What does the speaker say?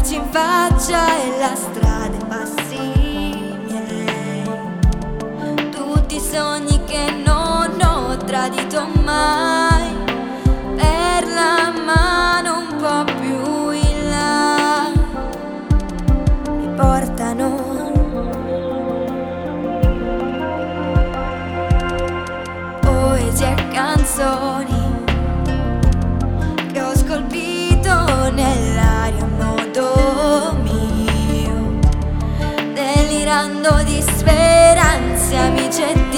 guardarci in faccia e la strada è passi miei. Tutti i sogni che non ho tradito mai, per la mano un po' più in là mi portano. Poesie e canzoni che ho scolpito nell'aria a modo mio, delirando di speranze, amici e